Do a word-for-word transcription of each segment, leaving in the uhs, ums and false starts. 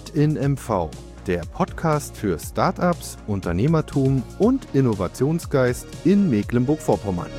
Made in M V, der Podcast für Startups, Unternehmertum und Innovationsgeist in Mecklenburg-Vorpommern.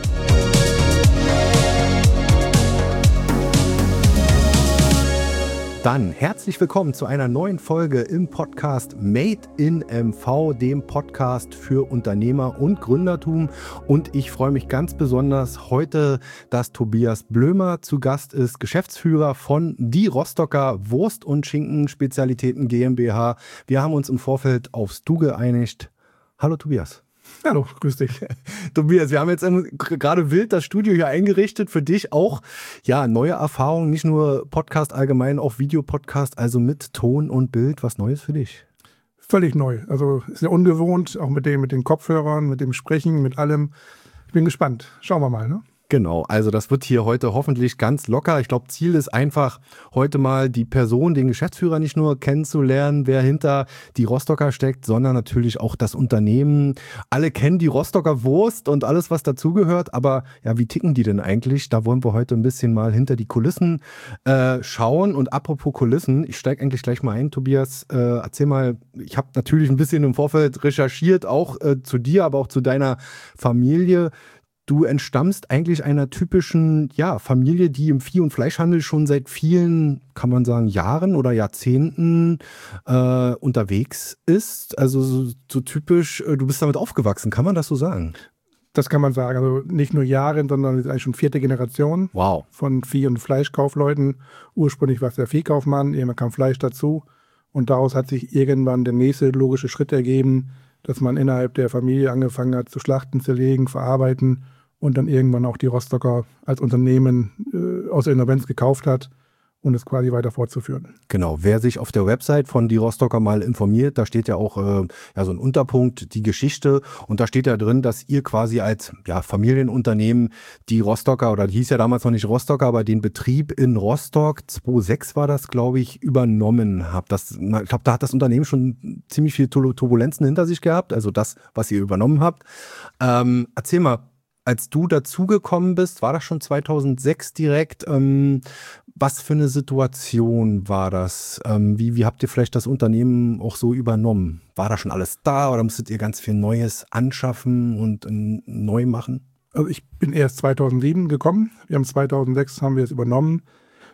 Dann herzlich willkommen zu einer neuen Folge im Podcast Made in M V, dem Podcast für Unternehmer und Gründertum. Und ich freue mich ganz besonders heute, dass Tobias Blömer zu Gast ist, Geschäftsführer von Die Rostocker Wurst- und Schinken-Spezialitäten GmbH. Wir haben uns im Vorfeld aufs Du geeinigt. Hallo Tobias. Hallo, grüß dich. Tobias, wir haben jetzt gerade wild das Studio hier eingerichtet. Für dich auch, ja, neue Erfahrungen, nicht nur Podcast allgemein, auch Videopodcast, also mit Ton und Bild. Was Neues für dich? Völlig neu. Also ist ja ungewohnt, auch mit dem, mit den Kopfhörern, mit dem Sprechen, mit allem. Ich bin gespannt. Schauen wir mal, ne? Genau, also das wird hier heute hoffentlich ganz locker. Ich glaube, Ziel ist einfach, heute mal die Person, den Geschäftsführer nicht nur kennenzulernen, wer hinter die Rostocker steckt, sondern natürlich auch das Unternehmen. Alle kennen die Rostocker Wurst und alles, was dazugehört, aber ja, wie ticken die denn eigentlich? Da wollen wir heute ein bisschen mal hinter die Kulissen äh, schauen. Und apropos Kulissen, ich steige eigentlich gleich mal ein, Tobias. Äh, erzähl mal, ich habe natürlich ein bisschen im Vorfeld recherchiert, auch äh, zu dir, aber auch zu deiner Familie. Du entstammst eigentlich einer typischen ja, Familie, die im Vieh- und Fleischhandel schon seit vielen, kann man sagen, Jahren oder Jahrzehnten äh, unterwegs ist. Also so, so typisch, äh, du bist damit aufgewachsen, kann man das so sagen? Das kann man sagen. Also nicht nur Jahre, sondern ist eigentlich schon vierte Generation wow. von Vieh- und Fleischkaufleuten. Ursprünglich war es der Viehkaufmann, irgendwann kam Fleisch dazu. Und daraus hat sich irgendwann der nächste logische Schritt ergeben, dass man innerhalb der Familie angefangen hat zu schlachten, zerlegen, verarbeiten und dann irgendwann auch die Rostocker als Unternehmen äh, aus der Insolvenz gekauft hat und es quasi weiter fortzuführen. Genau, wer sich auf der Website von Die Rostocker mal informiert, da steht ja auch äh, ja, so ein Unterpunkt, die Geschichte, und da steht ja drin, dass ihr quasi als ja, Familienunternehmen die Rostocker, oder die hieß ja damals noch nicht Rostocker, aber den Betrieb in Rostock, zweitausendsechs war das, glaube ich, übernommen habt. Das, ich glaube, da hat das Unternehmen schon ziemlich viele Turbulenzen hinter sich gehabt, also das, was ihr übernommen habt. Ähm, erzähl mal, als du dazugekommen bist, war das schon zweitausendsechs direkt, ähm, was für eine Situation war das? Ähm, wie, wie habt ihr vielleicht das Unternehmen auch so übernommen? War da schon alles da oder musstet ihr ganz viel Neues anschaffen und äh, neu machen? Also ich bin erst zweitausendsieben gekommen, wir haben zweitausendsechs haben wir es übernommen.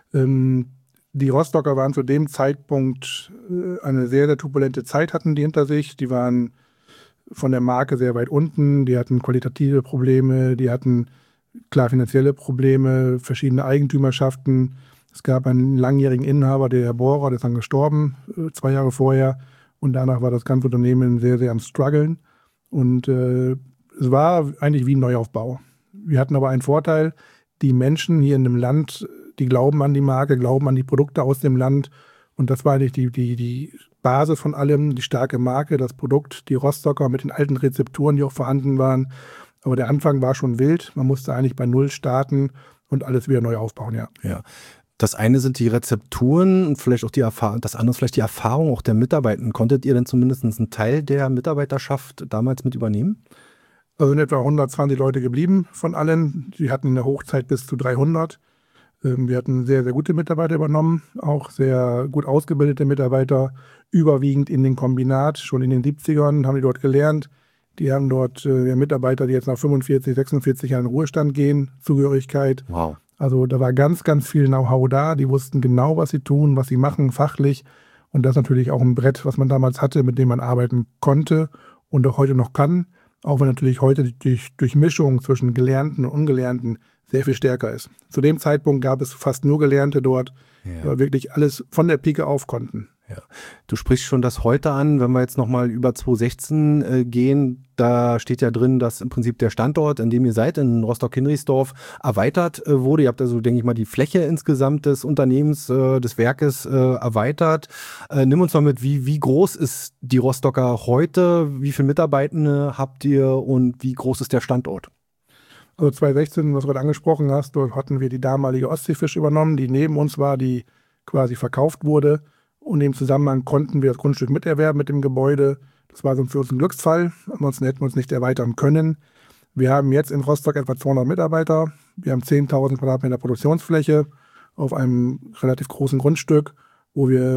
Ähm, die Rostocker waren zu dem Zeitpunkt äh, eine sehr, sehr turbulente Zeit hatten die hinter sich. Die waren von der Marke sehr weit unten, die hatten qualitative Probleme, die hatten klar finanzielle Probleme, verschiedene Eigentümerschaften. Es gab einen langjährigen Inhaber, der Herr Bohrer, der ist dann gestorben, zwei Jahre vorher. Und danach war das ganze Unternehmen sehr, sehr am struggeln. Und äh, es war eigentlich wie ein Neuaufbau. Wir hatten aber einen Vorteil, die Menschen hier in dem Land, die glauben an die Marke, glauben an die Produkte aus dem Land. Und das war eigentlich die, die, die Basis von allem, die starke Marke, das Produkt, die Rostocker mit den alten Rezepturen, die auch vorhanden waren. Aber der Anfang war schon wild. Man musste eigentlich bei Null starten und alles wieder neu aufbauen, ja. Ja. Das eine sind die Rezepturen und vielleicht auch die Erfahrung, das andere ist vielleicht die Erfahrung auch der Mitarbeiter. Konntet ihr denn zumindest einen Teil der Mitarbeiterschaft damals mit übernehmen? Also sind etwa hundertzwanzig Leute geblieben von allen. Die hatten in der Hochzeit bis zu dreihundert. Wir hatten sehr, sehr gute Mitarbeiter übernommen, auch sehr gut ausgebildete Mitarbeiter, überwiegend in den Kombinat. Schon in den siebzigern haben die dort gelernt. Die haben dort äh, Mitarbeiter, die jetzt nach fünfundvierzig, sechsundvierzig Jahren in Ruhestand gehen, Zugehörigkeit. Wow. Also da war ganz, ganz viel Know-how da. Die wussten genau, was sie tun, was sie machen, fachlich. Und das ist natürlich auch ein Brett, was man damals hatte, mit dem man arbeiten konnte und auch heute noch kann. Auch wenn natürlich heute die Durchmischung zwischen Gelernten und Ungelernten sehr viel stärker ist. Zu dem Zeitpunkt gab es fast nur Gelernte dort, ja. Die wirklich alles von der Pike auf konnten. Ja. Du sprichst schon das heute an, wenn wir jetzt nochmal über zweitausendsechzehn äh, gehen, da steht ja drin, dass im Prinzip der Standort, in dem ihr seid, in Rostock-Hinrichsdorf, erweitert äh, wurde. Ihr habt also, denke ich mal, die Fläche insgesamt des Unternehmens, äh, des Werkes äh, erweitert. Äh, nimm uns mal mit, wie, wie groß ist die Rostocker heute? Wie viele Mitarbeitende habt ihr und wie groß ist der Standort? Also zweitausendsechzehn, was du gerade angesprochen hast, dort hatten wir die damalige Ostseefisch übernommen, die neben uns war, die quasi verkauft wurde. Und im Zusammenhang konnten wir das Grundstück miterwerben mit dem Gebäude. Das war so für uns ein Glücksfall, ansonsten hätten wir uns nicht erweitern können. Wir haben jetzt in Rostock etwa zweihundert Mitarbeiter. Wir haben zehntausend Quadratmeter Produktionsfläche auf einem relativ großen Grundstück, wo wir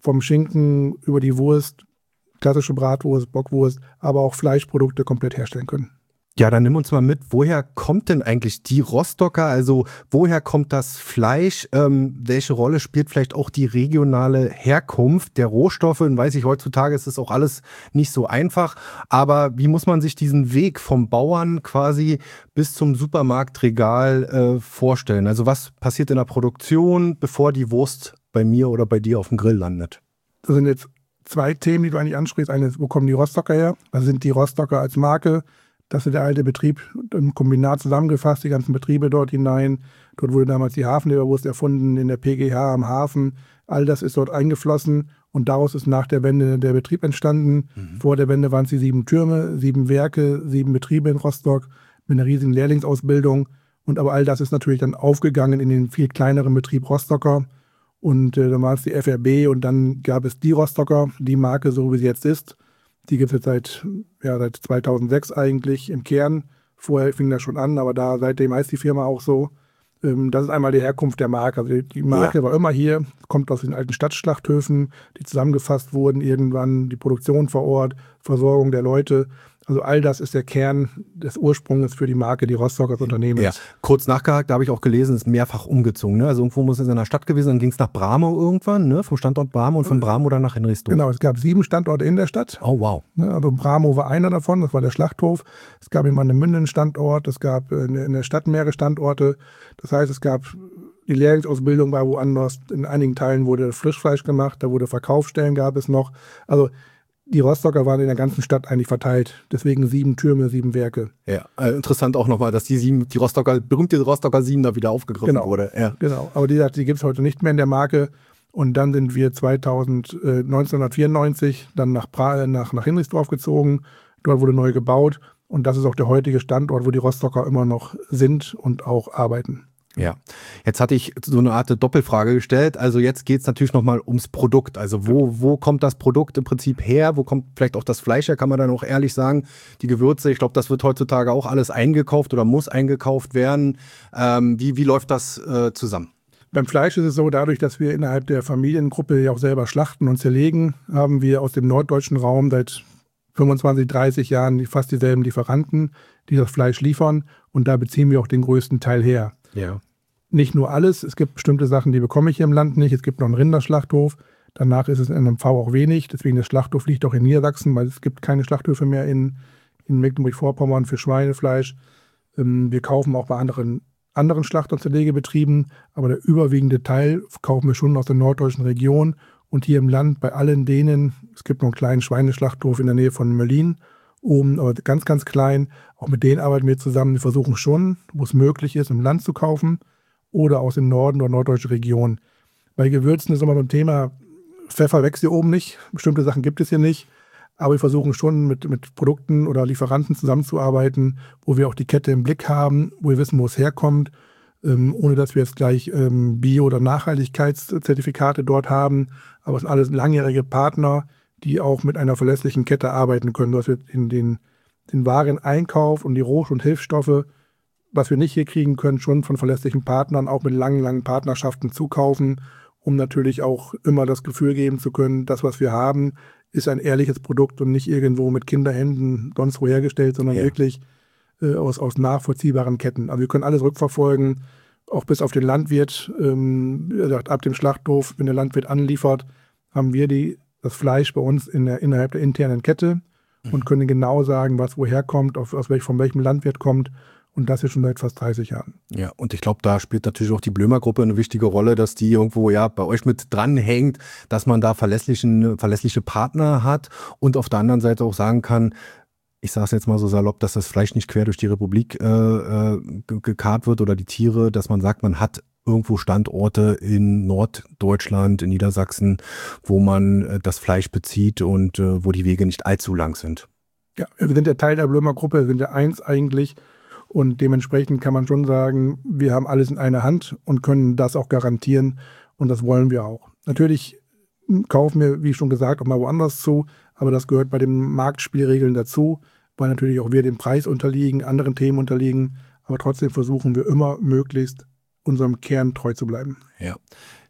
vom Schinken über die Wurst, klassische Bratwurst, Bockwurst, aber auch Fleischprodukte komplett herstellen können. Ja, dann nimm uns mal mit, woher kommt denn eigentlich die Rostocker? Also woher kommt das Fleisch? Ähm, welche Rolle spielt vielleicht auch die regionale Herkunft der Rohstoffe? Und weiß ich, heutzutage ist das auch alles nicht so einfach. Aber wie muss man sich diesen Weg vom Bauern quasi bis zum Supermarktregal äh, vorstellen? Also was passiert in der Produktion, bevor die Wurst bei mir oder bei dir auf dem Grill landet? Das sind jetzt zwei Themen, die du eigentlich ansprichst. Eine ist, wo kommen die Rostocker her? Was sind die Rostocker als Marke? Das ist der alte Betrieb im Kombinat zusammengefasst, die ganzen Betriebe dort hinein. Dort wurde damals die Hafenleberwurst erfunden, in der P G H am Hafen. All das ist dort eingeflossen und daraus ist nach der Wende der Betrieb entstanden. Mhm. Vor der Wende waren es die sieben Türme, sieben Werke, sieben Betriebe in Rostock mit einer riesigen Lehrlingsausbildung. Und aber all das ist natürlich dann aufgegangen in den viel kleineren Betrieb Rostocker. Und äh, dann war es die F R B und dann gab es die Rostocker, die Marke, so wie sie jetzt ist. Die gibt es jetzt seit, ja, seit zweitausendsechs eigentlich im Kern. Vorher fing das schon an, aber da seitdem heißt die Firma auch so. Ähm, das ist einmal die Herkunft der Marke. Also die, die Marke ja. war immer hier, kommt aus den alten Stadtschlachthöfen, die zusammengefasst wurden irgendwann, die Produktion vor Ort, Versorgung der Leute. Also all das ist der Kern des Ursprungs für die Marke, die Rostocker Unternehmen ja. ist. Kurz nachgehakt, da habe ich auch gelesen, ist mehrfach umgezogen. Ne? Also irgendwo muss es in der Stadt gewesen, dann ging es nach Bramo irgendwann, ne? Vom Standort Bramo und von Bramo dann nach Henrichsdorf. Genau, es gab sieben Standorte in der Stadt. Oh wow. Also Bramo war einer davon, das war der Schlachthof. Es gab in Warnemünde einen Standort, es gab in der Stadt mehrere Standorte. Das heißt, es gab die Lehrlingsausbildung war woanders. In einigen Teilen wurde Frischfleisch gemacht, da wurde Verkaufsstellen gab es noch. Also die Rostocker waren in der ganzen Stadt eigentlich verteilt. Deswegen sieben Türme, sieben Werke. Ja, äh, interessant auch nochmal, dass die sieben, die Rostocker, berühmte Rostocker sieben da wieder aufgegriffen genau, wurde. Ja. Genau, aber die, die gibt es heute nicht mehr in der Marke. Und dann sind wir zweitausend, äh, neunzehnhundertvierundneunzig dann nach, pra, nach, nach Henrichsdorf gezogen. Dort wurde neu gebaut. Und das ist auch der heutige Standort, wo die Rostocker immer noch sind und auch arbeiten. Ja, jetzt hatte ich so eine Art Doppelfrage gestellt. Also jetzt geht es natürlich nochmal ums Produkt. Also wo, wo kommt das Produkt im Prinzip her? Wo kommt vielleicht auch das Fleisch her, kann man dann auch ehrlich sagen. Die Gewürze, ich glaube, das wird heutzutage auch alles eingekauft oder muss eingekauft werden. Ähm, wie, wie läuft das äh, zusammen? Beim Fleisch ist es so, dadurch, dass wir innerhalb der Familiengruppe ja auch selber schlachten und zerlegen, haben wir aus dem norddeutschen Raum seit fünfundzwanzig, dreißig Jahren fast dieselben Lieferanten, die das Fleisch liefern. Und da beziehen wir auch den größten Teil her. Ja. Nicht nur alles, es gibt bestimmte Sachen, die bekomme ich hier im Land nicht. Es gibt noch einen Rinderschlachthof, danach ist es in M V auch wenig. Deswegen das Schlachthof liegt auch in Niedersachsen, weil es gibt keine Schlachthöfe mehr in, in Mecklenburg-Vorpommern für Schweinefleisch. Ähm, wir kaufen auch bei anderen, anderen Schlacht- und Zerlegebetrieben, aber der überwiegende Teil kaufen wir schon aus der norddeutschen Region. Und hier im Land bei allen denen, es gibt noch einen kleinen Schweineschlachthof in der Nähe von Möllin, oben, aber ganz, ganz klein. Auch mit denen arbeiten wir zusammen. Wir versuchen schon, wo es möglich ist, im Land zu kaufen oder aus dem Norden oder norddeutsche Region. Bei Gewürzen ist immer so ein Thema, Pfeffer wächst hier oben nicht. Bestimmte Sachen gibt es hier nicht. Aber wir versuchen schon mit, mit Produkten oder Lieferanten zusammenzuarbeiten, wo wir auch die Kette im Blick haben, wo wir wissen, wo es herkommt, ähm, ohne dass wir jetzt gleich ähm, Bio- oder Nachhaltigkeitszertifikate dort haben. Aber es sind alles langjährige Partner, die auch mit einer verlässlichen Kette arbeiten können, dass wir in den, den Wareneinkauf und die Roh- und Hilfsstoffe, was wir nicht hier kriegen können, schon von verlässlichen Partnern, auch mit langen, langen Partnerschaften zukaufen, um natürlich auch immer das Gefühl geben zu können, das, was wir haben, ist ein ehrliches Produkt und nicht irgendwo mit Kinderhänden sonst wo hergestellt, sondern ja. wirklich äh, aus, aus nachvollziehbaren Ketten. Also wir können alles rückverfolgen, auch bis auf den Landwirt. Ähm, wie gesagt, ab dem Schlachthof, wenn der Landwirt anliefert, haben wir die das Fleisch bei uns in der, innerhalb der internen Kette und können genau sagen, was woher kommt, auf, aus welch, von welchem Landwirt kommt. Und das ist schon seit fast dreißig Jahren. Ja, und ich glaube, da spielt natürlich auch die Blömer-Gruppe eine wichtige Rolle, dass die irgendwo ja bei euch mit dranhängt, dass man da verlässlichen, verlässliche Partner hat und auf der anderen Seite auch sagen kann, ich sage es jetzt mal so salopp, dass das Fleisch nicht quer durch die Republik äh, äh, gekarrt wird oder die Tiere, dass man sagt, man hat irgendwo Standorte in Norddeutschland, in Niedersachsen, wo man äh, das Fleisch bezieht und äh, wo die Wege nicht allzu lang sind. Ja, wir sind ja Teil der Blömer-Gruppe, wir sind ja eins eigentlich und dementsprechend kann man schon sagen, wir haben alles in einer Hand und können das auch garantieren und das wollen wir auch. Natürlich kaufen wir, wie schon gesagt, auch mal woanders zu, aber das gehört bei den Marktspielregeln dazu, weil natürlich auch wir dem Preis unterliegen, anderen Themen unterliegen, aber trotzdem versuchen wir immer möglichst unserem Kern treu zu bleiben. Ja.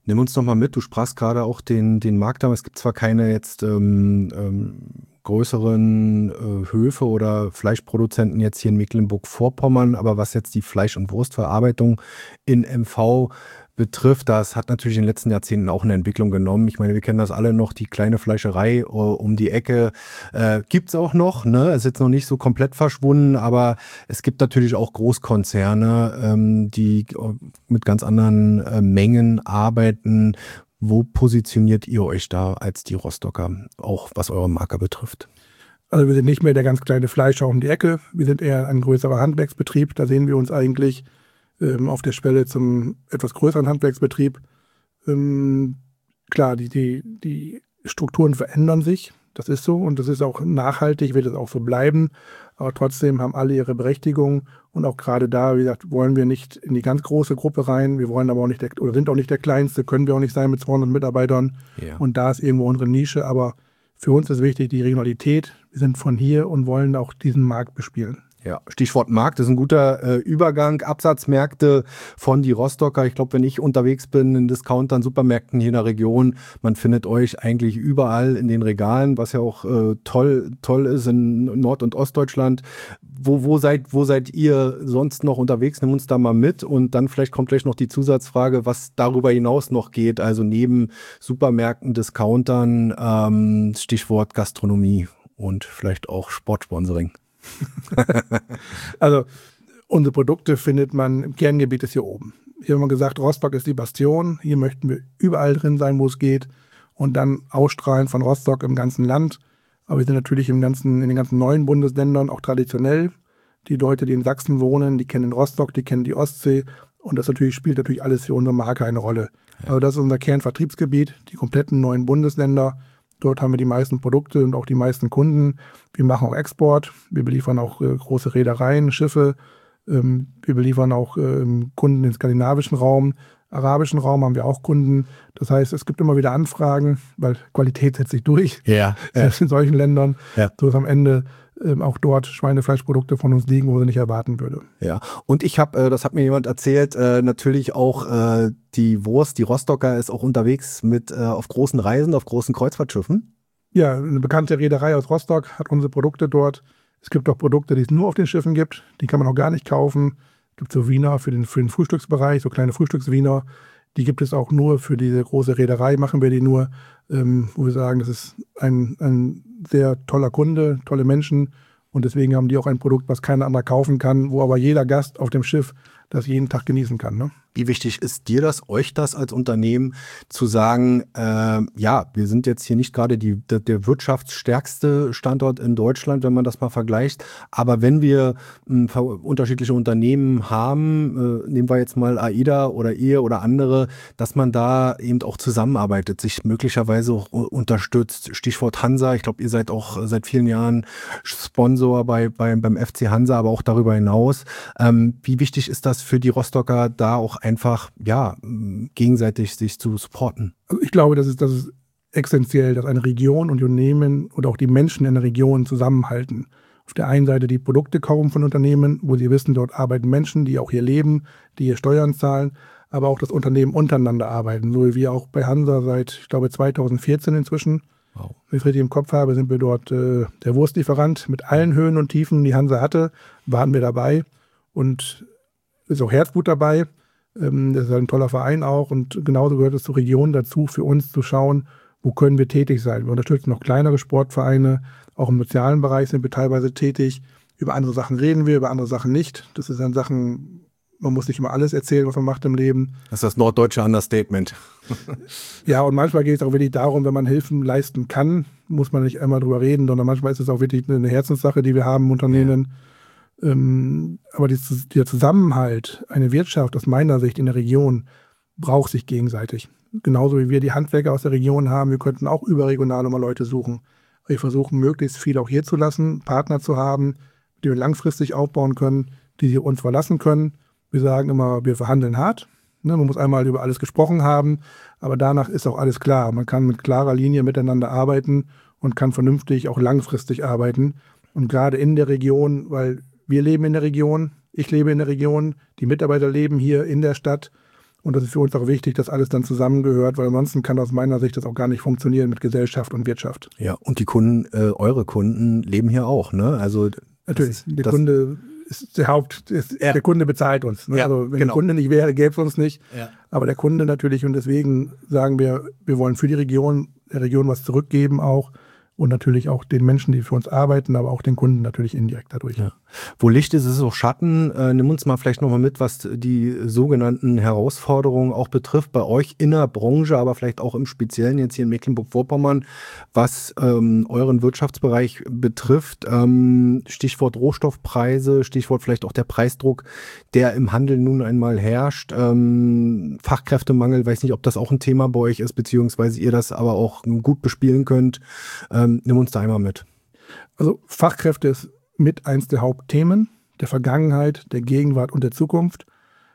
Nimm uns noch mal mit, du sprachst gerade auch den, den Markt an. Es gibt zwar keine jetzt ähm, ähm, größeren äh, Höfe oder Fleischproduzenten jetzt hier in Mecklenburg-Vorpommern, aber was jetzt die Fleisch- und Wurstverarbeitung in M V betrifft, das hat natürlich in den letzten Jahrzehnten auch eine Entwicklung genommen. Ich meine, wir kennen das alle noch, die kleine Fleischerei äh, um die Ecke äh, gibt's auch noch, ne? Ist jetzt noch nicht so komplett verschwunden, aber es gibt natürlich auch Großkonzerne, ähm, die äh, mit ganz anderen äh, Mengen arbeiten. Wo positioniert ihr euch da als die Rostocker, auch was eure Marke betrifft? Also wir sind nicht mehr der ganz kleine Fleischer um die Ecke, wir sind eher ein größerer Handwerksbetrieb. Da sehen wir uns eigentlich ähm, auf der Schwelle zum etwas größeren Handwerksbetrieb. Ähm, klar, die, die, die Strukturen verändern sich, das ist so und das ist auch nachhaltig, wird es auch so bleiben. Aber trotzdem haben alle ihre Berechtigung und auch gerade da, wie gesagt, wollen wir nicht in die ganz große Gruppe rein. Wir wollen aber auch nicht der, oder sind auch nicht der Kleinste, können wir auch nicht sein mit zweihundert Mitarbeitern. Ja. Und da ist irgendwo unsere Nische. Aber für uns ist wichtig die Regionalität. Wir sind von hier und wollen auch diesen Markt bespielen. Ja, Stichwort Markt ist ein guter äh, Übergang. Absatzmärkte von die Rostocker. Ich glaube, wenn ich unterwegs bin in Discountern, Supermärkten hier in der Region, man findet euch eigentlich überall in den Regalen, was ja auch äh, toll, toll ist in Nord- und Ostdeutschland. Wo, wo, seid, wo seid ihr sonst noch unterwegs? Nimm uns da mal mit und dann vielleicht kommt gleich noch die Zusatzfrage, was darüber hinaus noch geht. Also neben Supermärkten, Discountern, ähm, Stichwort Gastronomie und vielleicht auch Sportsponsoring. Also unsere Produkte findet man im Kerngebiet ist hier oben. Hier haben wir gesagt, Rostock ist die Bastion. Hier möchten wir überall drin sein, wo es geht und dann ausstrahlen von Rostock im ganzen Land. Aber wir sind natürlich im ganzen, in den ganzen neuen Bundesländern auch traditionell. Die Leute, die in Sachsen wohnen, die kennen Rostock, die kennen die Ostsee und das natürlich spielt natürlich alles für unsere Marke eine Rolle. Ja. Also das ist unser Kernvertriebsgebiet, die kompletten neuen Bundesländer. Dort haben wir die meisten Produkte und auch die meisten Kunden. Wir machen auch Export. Wir beliefern auch äh, große Reedereien, Schiffe. Ähm, wir beliefern auch äh, Kunden im skandinavischen Raum. Arabischen Raum haben wir auch Kunden. Das heißt, es gibt immer wieder Anfragen, weil Qualität setzt sich durch. Ja. Selbst in solchen Ländern. Ja. So ist am Ende ähm, auch dort Schweinefleischprodukte von uns liegen, wo sie nicht erwarten würde. Ja, und ich habe, äh, das hat mir jemand erzählt, äh, natürlich auch äh, die Wurst, die Rostocker ist auch unterwegs mit äh, auf großen Reisen, auf großen Kreuzfahrtschiffen. Ja, eine bekannte Reederei aus Rostock hat unsere Produkte dort. Es gibt auch Produkte, die es nur auf den Schiffen gibt. Die kann man auch gar nicht kaufen. Es gibt so Wiener für den, für den Frühstücksbereich, so kleine Frühstückswiener. Die gibt es auch nur für diese große Reederei, machen wir die nur, ähm, wo wir sagen, das ist ein, ein sehr toller Kunde, tolle Menschen. Und deswegen haben die auch ein Produkt, was keiner anderer kaufen kann, wo aber jeder Gast auf dem Schiff das jeden Tag genießen kann. Ne? Wie wichtig ist dir das, euch das als Unternehmen zu sagen, äh, ja, wir sind jetzt hier nicht gerade die, der, der wirtschaftsstärkste Standort in Deutschland, wenn man das mal vergleicht, aber wenn wir äh, unterschiedliche Unternehmen haben, äh, nehmen wir jetzt mal AIDA oder ihr oder andere, dass man da eben auch zusammenarbeitet, sich möglicherweise auch unterstützt. Stichwort Hansa, ich glaube, ihr seid auch seit vielen Jahren Sponsor bei, bei, beim F C Hansa, aber auch darüber hinaus. Ähm, wie wichtig ist das für die Rostocker, da auch einfach, ja, gegenseitig sich zu supporten? Also ich glaube, das ist, das ist essentiell, dass eine Region und die Unternehmen oder auch die Menschen in der Region zusammenhalten. Auf der einen Seite die Produkte kaufen von Unternehmen, wo sie wissen, dort arbeiten Menschen, die auch hier leben, die hier Steuern zahlen, aber auch das Unternehmen untereinander arbeiten. So wie wir auch bei Hansa seit, ich glaube, zweitausendvierzehn inzwischen, wow. Wenn ich es richtig im Kopf habe, sind wir dort äh, der Wurstlieferant mit allen Höhen und Tiefen, die Hansa hatte, waren wir dabei und ist auch Herzblut dabei. Ähm, das ist ein toller Verein auch und genauso gehört es zur Region dazu, für uns zu schauen, wo können wir tätig sein. Wir unterstützen noch kleinere Sportvereine, auch im sozialen Bereich sind wir teilweise tätig. Über andere Sachen reden wir, über andere Sachen nicht. Das ist dann Sachen, man muss nicht immer alles erzählen, was man macht im Leben. Das ist das norddeutsche Understatement. Ja, und manchmal geht es auch wirklich darum, wenn man Hilfen leisten kann, muss man nicht einmal drüber reden, sondern manchmal ist es auch wirklich eine Herzenssache, die wir haben im Unternehmen. Ja. Ähm, aber die, der Zusammenhalt, eine Wirtschaft aus meiner Sicht in der Region, braucht sich gegenseitig. Genauso wie wir die Handwerker aus der Region haben, wir könnten auch überregional mal Leute suchen. Wir versuchen, möglichst viel auch hier zu lassen, Partner zu haben, die wir langfristig aufbauen können, die sich uns verlassen können. Wir sagen immer, wir verhandeln hart. Ne, man muss einmal über alles gesprochen haben, aber danach ist auch alles klar. Man kann mit klarer Linie miteinander arbeiten und kann vernünftig auch langfristig arbeiten. Und gerade in der Region, weil wir leben in der Region, ich lebe in der Region, die Mitarbeiter leben hier in der Stadt Und das ist für uns auch wichtig, dass alles dann zusammengehört, weil ansonsten kann aus meiner Sicht das auch gar nicht funktionieren mit Gesellschaft und Wirtschaft. Ja, und die Kunden, äh, eure Kunden leben hier auch, ne? Also natürlich, der Kunde ist der Haupt, ist, ja. der Kunde bezahlt uns. Ne? Ja, also wenn genau. der Kunde nicht wäre, gäbe es uns nicht. Ja. Aber der Kunde natürlich, und deswegen sagen wir, wir wollen für die Region, der Region was zurückgeben auch. Und natürlich auch den Menschen, die für uns arbeiten, aber auch den Kunden natürlich indirekt dadurch. Ja. Wo Licht ist, ist auch Schatten. Äh, nimm uns mal vielleicht nochmal mit, was die sogenannten Herausforderungen auch betrifft, bei euch in der Branche, aber vielleicht auch im Speziellen jetzt hier in Mecklenburg-Vorpommern, was ähm, euren Wirtschaftsbereich betrifft. Ähm, Stichwort Rohstoffpreise, Stichwort vielleicht auch der Preisdruck, der im Handel nun einmal herrscht. Ähm, Fachkräftemangel, weiß nicht, ob das auch ein Thema bei euch ist, beziehungsweise ihr das aber auch gut bespielen könnt. Ähm, nimm uns da einmal mit. Also Fachkräfte ist mit eins der Hauptthemen der Vergangenheit, der Gegenwart und der Zukunft.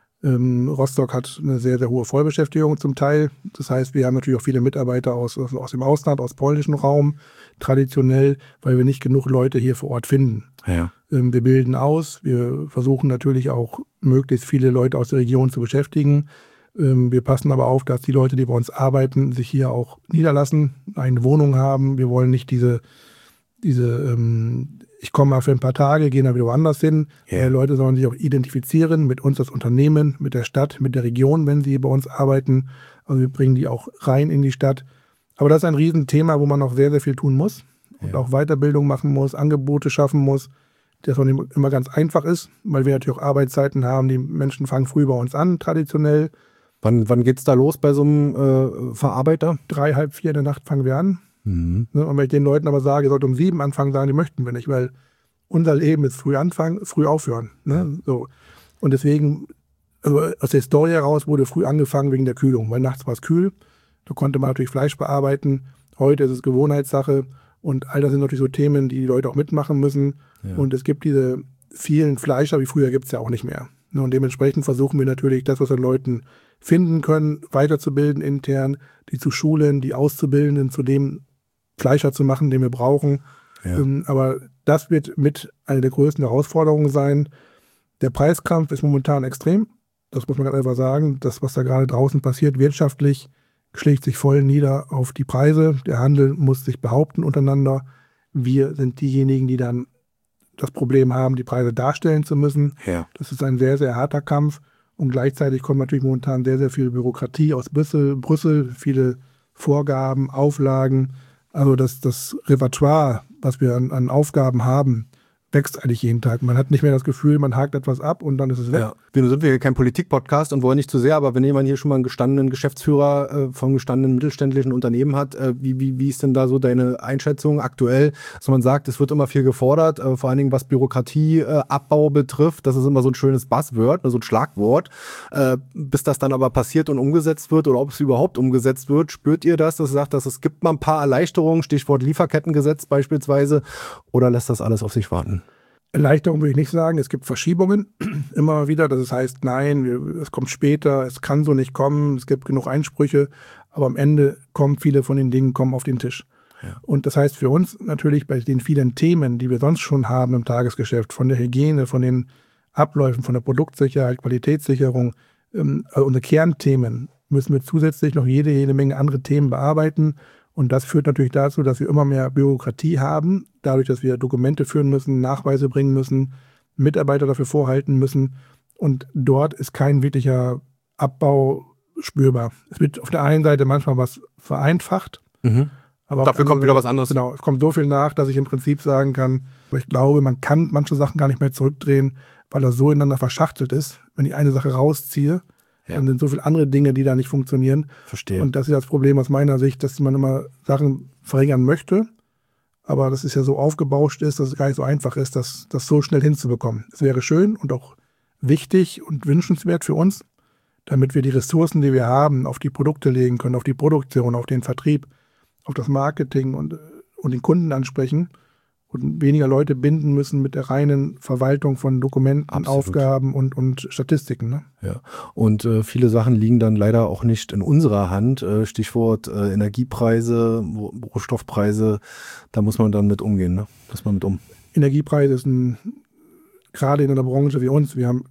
Ähm, Rostock hat eine sehr, sehr hohe Vollbeschäftigung zum Teil. Das heißt, wir haben natürlich auch viele Mitarbeiter aus, aus dem Ausland, aus polnischem Raum, traditionell, weil wir nicht genug Leute hier vor Ort finden. Ja. Ähm, wir bilden aus, wir versuchen natürlich auch möglichst viele Leute aus der Region zu beschäftigen. Ähm, wir passen aber auf, dass die Leute, die bei uns arbeiten, sich hier auch niederlassen, eine Wohnung haben. Wir wollen nicht diese, diese ähm, ich komme mal für ein paar Tage, gehe dann wieder woanders hin. Yeah. Äh, Leute sollen sich auch identifizieren mit uns als Unternehmen, mit der Stadt, mit der Region, wenn sie bei uns arbeiten. Also wir bringen die auch rein in die Stadt. Aber das ist ein Riesenthema, wo man noch sehr, sehr viel tun muss und Ja. auch Weiterbildung machen muss, Angebote schaffen muss, das auch nicht immer ganz einfach ist, weil wir natürlich auch Arbeitszeiten haben. Die Menschen fangen früh bei uns an, traditionell. Wann, wann geht's da los bei so einem äh, Verarbeiter? Drei, halb vier in der Nacht fangen wir an. Mhm. Ne? Und wenn ich den Leuten aber sage, ihr sollt um sieben anfangen, sagen, die möchten wir nicht, weil unser Leben ist früh anfangen, früh aufhören. Ne? Ja. So. Und deswegen, also aus der Historie heraus wurde früh angefangen wegen der Kühlung, weil nachts war es kühl, da konnte man natürlich Fleisch bearbeiten. Heute ist es Gewohnheitssache und all das sind natürlich so Themen, die die Leute auch mitmachen müssen. Ja. Und es gibt diese vielen Fleischer, wie früher gibt es ja auch nicht mehr. Ne? Und dementsprechend versuchen wir natürlich, das, was wir Leuten finden können, weiterzubilden intern, die zu schulen, die Auszubildenden zu dem Fleischer zu machen, den wir brauchen. Ja. Ähm, aber das wird mit einer der größten Herausforderungen sein. Der Preiskampf ist momentan extrem. Das muss man ganz einfach sagen. Das, was da gerade draußen passiert, wirtschaftlich, schlägt sich voll nieder auf die Preise. Der Handel muss sich behaupten untereinander. Wir sind diejenigen, die dann das Problem haben, die Preise darstellen zu müssen. Ja. Das ist ein sehr, sehr harter Kampf. Und gleichzeitig kommt natürlich momentan sehr, sehr viel Bürokratie aus Brüssel, Brüssel viele Vorgaben, Auflagen. Also das, das Repertoire, was wir an, an Aufgaben haben, wächst eigentlich jeden Tag. Man hat nicht mehr das Gefühl, man hakt etwas ab und dann ist es weg. Ja. Nun sind wir hier kein Politik-Podcast und wollen nicht zu sehr, aber wenn jemand hier schon mal einen gestandenen Geschäftsführer äh, von gestandenen mittelständischen Unternehmen hat, äh, wie, wie, wie ist denn da so deine Einschätzung aktuell? Dass man sagt, es wird immer viel gefordert, äh, vor allen Dingen was Bürokratieabbau äh, betrifft. Das ist immer so ein schönes Buzzword, so ein Schlagwort. Äh, bis das dann aber passiert und umgesetzt wird oder ob es überhaupt umgesetzt wird, spürt ihr das, dass ihr sagt, dass es gibt mal ein paar Erleichterungen, Stichwort Lieferkettengesetz beispielsweise, oder lässt das alles auf sich warten? Erleichterung würde ich nicht sagen. Es gibt Verschiebungen immer wieder, dass es heißt, nein, wir, es kommt später, es kann so nicht kommen, es gibt genug Einsprüche, aber am Ende kommen viele von den Dingen kommen auf den Tisch. Ja. Und das heißt für uns natürlich bei den vielen Themen, die wir sonst schon haben im Tagesgeschäft, von der Hygiene, von den Abläufen, von der Produktsicherheit, Qualitätssicherung, ähm, also unsere Kernthemen, müssen wir zusätzlich noch jede, jede Menge andere Themen bearbeiten. Und das führt natürlich dazu, dass wir immer mehr Bürokratie haben, dadurch, dass wir Dokumente führen müssen, Nachweise bringen müssen, Mitarbeiter dafür vorhalten müssen. Und dort ist kein wirklicher Abbau spürbar. Es wird auf der einen Seite manchmal was vereinfacht. Mhm. Aber dafür kommt wieder was anderes. Genau, es kommt so viel nach, dass ich im Prinzip sagen kann, aber ich glaube, man kann manche Sachen gar nicht mehr zurückdrehen, weil das so ineinander verschachtelt ist. Wenn ich eine Sache rausziehe, ja. dann sind so viele andere Dinge, die da nicht funktionieren. Verstehe. Und das ist das Problem aus meiner Sicht, dass man immer Sachen verringern möchte, aber das ist ja so aufgebauscht ist, dass es gar nicht so einfach ist, das, das so schnell hinzubekommen. Es wäre schön und auch wichtig und wünschenswert für uns, damit wir die Ressourcen, die wir haben, auf die Produkte legen können, auf die Produktion, auf den Vertrieb, auf das Marketing und, und den Kunden ansprechen und weniger Leute binden müssen mit der reinen Verwaltung von Dokumenten, Absolut. Aufgaben und, und Statistiken. Ne? Ja, und äh, viele Sachen liegen dann leider auch nicht in unserer Hand. Äh, Stichwort äh, Energiepreise, Rohstoffpreise, da muss man dann mit umgehen. Ne? Muss man mit um. Energiepreise ist ein, gerade in einer Branche wie uns, wir haben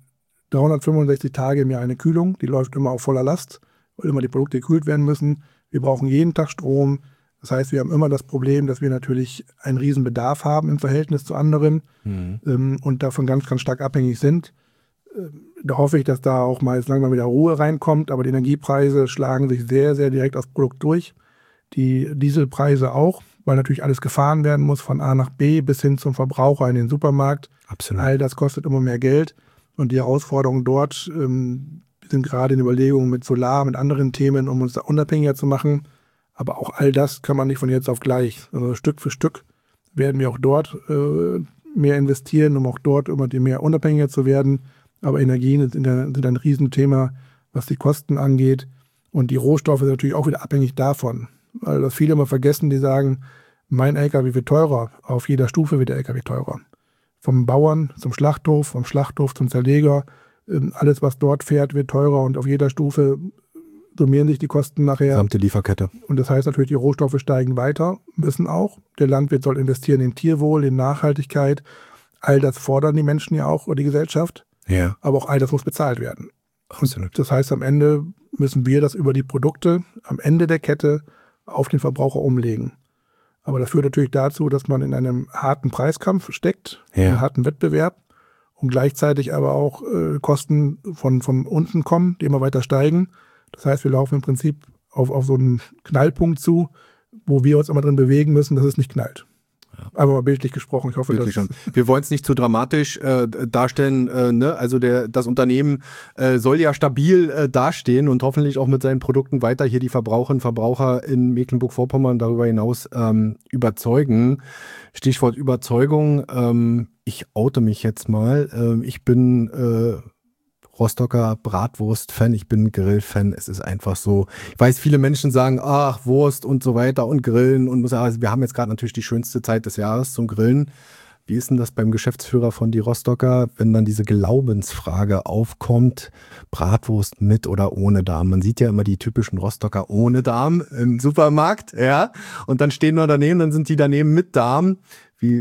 dreihundertfünfundsechzig Tage im Jahr eine Kühlung, die läuft immer auf voller Last, weil immer die Produkte gekühlt werden müssen. Wir brauchen jeden Tag Strom. Das heißt, wir haben immer das Problem, dass wir natürlich einen riesen Bedarf haben im Verhältnis zu anderen mhm. ähm, und davon ganz, ganz stark abhängig sind. Ähm, da hoffe ich, dass da auch mal jetzt langsam wieder Ruhe reinkommt, aber die Energiepreise schlagen sich sehr, sehr direkt aufs Produkt durch. Die Dieselpreise auch, weil natürlich alles gefahren werden muss, von A nach B bis hin zum Verbraucher in den Supermarkt. Absolut. All das kostet immer mehr Geld und die Herausforderungen dort ähm, sind gerade in Überlegungen mit Solar, mit anderen Themen, um uns da unabhängiger zu machen. Aber auch all das kann man nicht von jetzt auf gleich. Also Stück für Stück werden wir auch dort äh, mehr investieren, um auch dort immer mehr unabhängiger zu werden. Aber Energien sind ein, sind ein Riesenthema, was die Kosten angeht. Und die Rohstoffe sind natürlich auch wieder abhängig davon. Weil das viele immer vergessen, die sagen, mein L K W wird teurer. Auf jeder Stufe wird der L K W teurer. Vom Bauern zum Schlachthof, vom Schlachthof zum Zerleger. Alles, was dort fährt, wird teurer und auf jeder Stufe summieren sich die Kosten nachher. Gesamte Lieferkette. Und das heißt natürlich, die Rohstoffe steigen weiter, müssen auch. Der Landwirt soll investieren in Tierwohl, in Nachhaltigkeit. All das fordern die Menschen ja auch oder die Gesellschaft. Ja. Aber auch all das muss bezahlt werden. Absolut. Und das heißt, am Ende müssen wir das über die Produkte am Ende der Kette auf den Verbraucher umlegen. Aber das führt natürlich dazu, dass man in einem harten Preiskampf steckt, ja. in einem harten Wettbewerb und gleichzeitig aber auch äh, Kosten von, von unten kommen, die immer weiter steigen. Das heißt, wir laufen im Prinzip auf, auf so einen Knallpunkt zu, wo wir uns immer drin bewegen müssen, dass es nicht knallt. Ja. Aber mal bildlich gesprochen, ich hoffe, Bildlich dass... schon. Wir wollen es nicht zu dramatisch äh, darstellen, äh, ne? Also der, das Unternehmen äh, soll ja stabil äh, dastehen und hoffentlich auch mit seinen Produkten weiter hier die Verbraucherinnen und Verbraucher in Mecklenburg-Vorpommern darüber hinaus ähm, überzeugen. Stichwort Überzeugung, ähm, ich oute mich jetzt mal. Ähm, ich bin... Äh, Rostocker Bratwurst-Fan, ich bin Grill-Fan, es ist einfach so. Ich weiß, viele Menschen sagen, ach, Wurst und so weiter und Grillen und also wir haben jetzt gerade natürlich die schönste Zeit des Jahres zum Grillen. Wie ist denn das beim Geschäftsführer von die Rostocker, wenn dann diese Glaubensfrage aufkommt, Bratwurst mit oder ohne Darm? Man sieht ja immer die typischen Rostocker ohne Darm im Supermarkt, ja, und dann stehen wir daneben, dann sind die daneben mit Darm. Wie,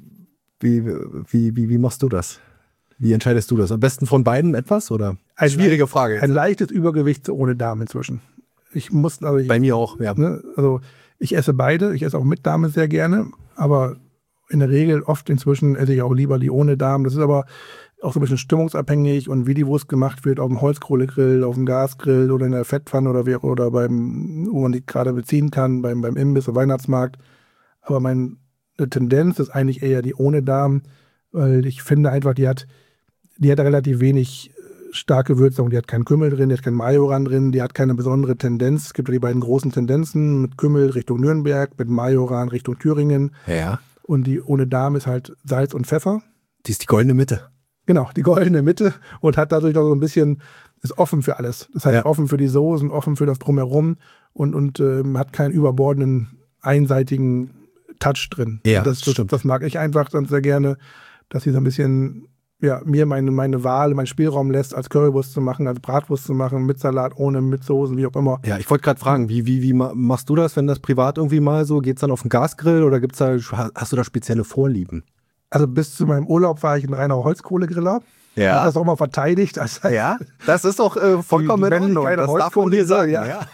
wie, wie, wie, wie machst du das? Wie entscheidest du das? Am besten von beiden etwas oder? Eine schwierige Frage. Jetzt. Ein leichtes Übergewicht ohne Darm inzwischen. Ich muss, also ich, Bei mir auch, ja. Ne, also ich esse beide, ich esse auch mit Darm sehr gerne, aber in der Regel oft inzwischen esse ich auch lieber die ohne Darm. Das ist aber auch so ein bisschen stimmungsabhängig und wie die Wurst gemacht wird, auf dem Holzkohlegrill, auf dem Gasgrill oder in der Fettpfanne oder, oder beim, wo man die gerade beziehen kann, beim, beim Imbiss oder Weihnachtsmarkt. Aber meine Tendenz ist eigentlich eher die ohne Darm, weil ich finde einfach, die hat Die hat relativ wenig starke Würzung. Die hat keinen Kümmel drin, die hat keinen Majoran drin, die hat keine besondere Tendenz. Es gibt ja die beiden großen Tendenzen mit Kümmel Richtung Nürnberg, mit Majoran Richtung Thüringen. Ja. Und die ohne Darm ist halt Salz und Pfeffer. Die ist die goldene Mitte. Genau, die goldene Mitte und hat dadurch auch so ein bisschen, ist offen für alles. Das heißt, ja. offen für die Soßen, offen für das Drumherum und, und ähm, hat keinen überbordenden, einseitigen Touch drin. Ja, das, das, stimmt. Das mag ich einfach dann sehr gerne, dass sie so ein bisschen... ja, mir meine, meine Wahl, meinen Spielraum lässt, als Currywurst zu machen, als Bratwurst zu machen, mit Salat, ohne, mit Soßen, wie auch immer. Ja, ich wollte gerade fragen, wie, wie, wie machst du das, wenn das privat irgendwie mal so, geht's dann auf den Gasgrill oder gibt's da, hast du da spezielle Vorlieben? Also bis zu meinem Urlaub war ich ein reiner Holzkohlegriller. Ja. Hat das auch mal verteidigt. Also ja, das ist auch äh, vollkommen in Ordnung. Das darf man dir sagen. Ja. Ja.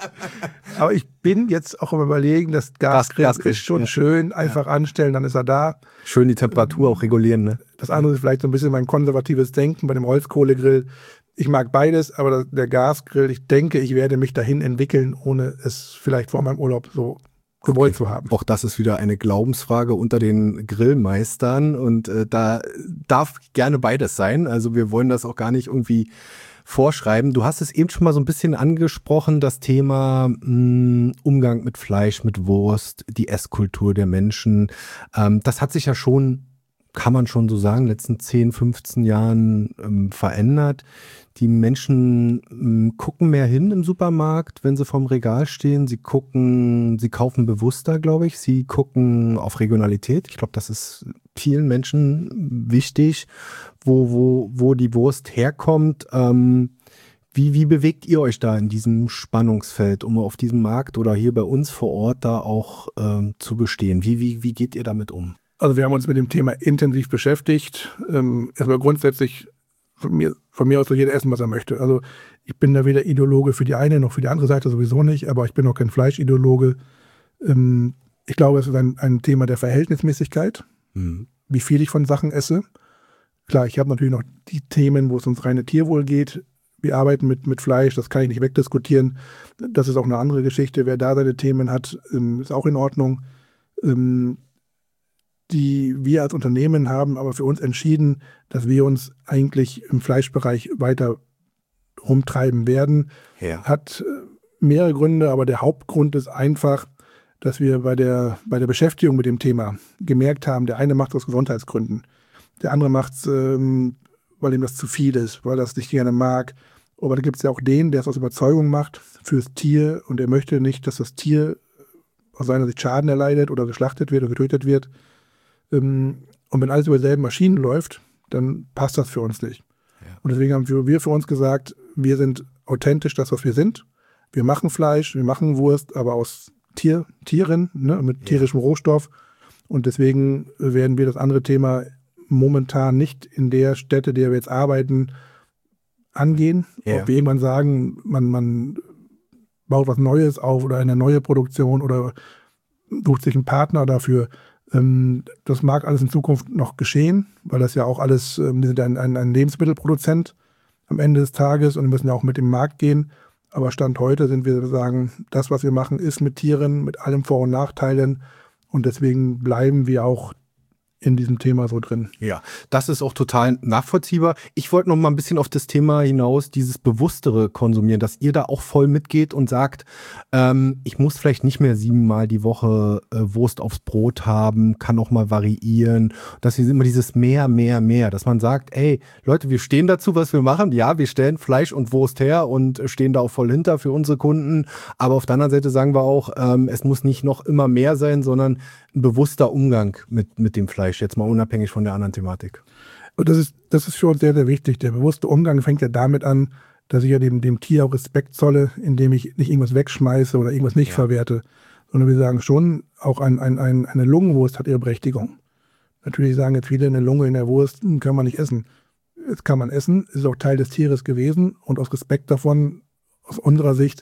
Aber ich bin jetzt auch am Überlegen, das Gasgrill, Gasgrill ist schon ja. schön, einfach ja. anstellen, dann ist er da. Schön die Temperatur ähm, auch regulieren. Ne? Das andere ist vielleicht so ein bisschen mein konservatives Denken bei dem Holzkohlegrill. Ich mag beides, aber der Gasgrill, ich denke, ich werde mich dahin entwickeln, ohne es vielleicht vor meinem Urlaub so gewollt okay. zu haben. Auch das ist wieder eine Glaubensfrage unter den Grillmeistern und äh, da darf gerne beides sein. Also wir wollen das auch gar nicht irgendwie vorschreiben. Du hast es eben schon mal so ein bisschen angesprochen, das Thema mh, Umgang mit Fleisch, mit Wurst, die Esskultur der Menschen. Ähm, das hat sich ja schon, kann man schon so sagen, in den letzten zehn, fünfzehn Jahren ähm, verändert. Die Menschen ähm, gucken mehr hin im Supermarkt, wenn sie vorm Regal stehen. Sie gucken, sie kaufen bewusster, glaube ich. Sie gucken auf Regionalität. Ich glaube, das ist vielen Menschen wichtig, wo, wo, wo die Wurst herkommt. Ähm, wie, wie bewegt ihr euch da in diesem Spannungsfeld, um auf diesem Markt oder hier bei uns vor Ort da auch ähm, zu bestehen? Wie, wie, wie geht ihr damit um? Also wir haben uns mit dem Thema intensiv beschäftigt. Ähm, erstmal grundsätzlich von mir, von mir aus soll jeder essen, was er möchte. Also ich bin da weder Ideologe für die eine noch für die andere Seite, sowieso nicht, aber ich bin auch kein Fleischideologe. Ähm, ich glaube, es ist ein, ein Thema der Verhältnismäßigkeit, mhm. wie viel ich von Sachen esse. Klar, ich habe natürlich noch die Themen, wo es ums reine Tierwohl geht. Wir arbeiten mit, mit Fleisch, das kann ich nicht wegdiskutieren. Das ist auch eine andere Geschichte. Wer da seine Themen hat, ähm, ist auch in Ordnung. Ähm, die wir als Unternehmen haben aber für uns entschieden, dass wir uns eigentlich im Fleischbereich weiter rumtreiben werden. Ja. Hat mehrere Gründe, aber der Hauptgrund ist einfach, dass wir bei der, bei der Beschäftigung mit dem Thema gemerkt haben, der eine macht es aus Gesundheitsgründen, der andere macht es, ähm, weil ihm das zu viel ist, weil er es nicht gerne mag. Aber da gibt es ja auch den, der es aus Überzeugung macht fürs Tier und er möchte nicht, dass das Tier aus seiner Sicht Schaden erleidet oder geschlachtet wird oder getötet wird. Und wenn alles über dieselben Maschinen läuft, dann passt das für uns nicht. Ja. Und deswegen haben wir, wir für uns gesagt, wir sind authentisch das, was wir sind. Wir machen Fleisch, wir machen Wurst, aber aus Tier, Tieren, ne, mit tierischem ja. Rohstoff. Und deswegen werden wir das andere Thema momentan nicht in der Stätte, der wir jetzt arbeiten, angehen. Ja. Ob wir irgendwann sagen, man, man baut was Neues auf oder eine neue Produktion oder sucht sich einen Partner dafür. Das mag alles in Zukunft noch geschehen, weil das ja auch alles, wir sind ein, ein, ein Lebensmittelproduzent am Ende des Tages und wir müssen ja auch mit dem Markt gehen. Aber Stand heute sind wir sagen, das, was wir machen, ist mit Tieren, mit allem Vor- und Nachteilen und deswegen bleiben wir auch in diesem Thema so drin. Ja, das ist auch total nachvollziehbar. Ich wollte noch mal ein bisschen auf das Thema hinaus, dieses bewusstere Konsumieren, dass ihr da auch voll mitgeht und sagt, ähm, ich muss vielleicht nicht mehr siebenmal die Woche äh, Wurst aufs Brot haben, kann auch mal variieren, dass ihr immer dieses mehr, mehr, mehr, dass man sagt, ey, Leute, wir stehen dazu, was wir machen. Ja, wir stellen Fleisch und Wurst her und stehen da auch voll hinter für unsere Kunden. Aber auf der anderen Seite sagen wir auch, ähm, es muss nicht noch immer mehr sein, sondern ein bewusster Umgang mit, mit dem Fleisch. Jetzt mal unabhängig von der anderen Thematik. Und das ist, das ist für uns sehr, sehr wichtig. Der bewusste Umgang fängt ja damit an, dass ich ja dem, dem Tier auch Respekt zolle, indem ich nicht irgendwas wegschmeiße oder irgendwas nicht ja. verwerte, sondern wir sagen schon, auch ein, ein, ein, eine Lungenwurst hat ihre Berechtigung. Natürlich sagen jetzt viele, eine Lunge in der Wurst kann man nicht essen. Das kann man essen, ist auch Teil des Tieres gewesen und aus Respekt davon, aus unserer Sicht,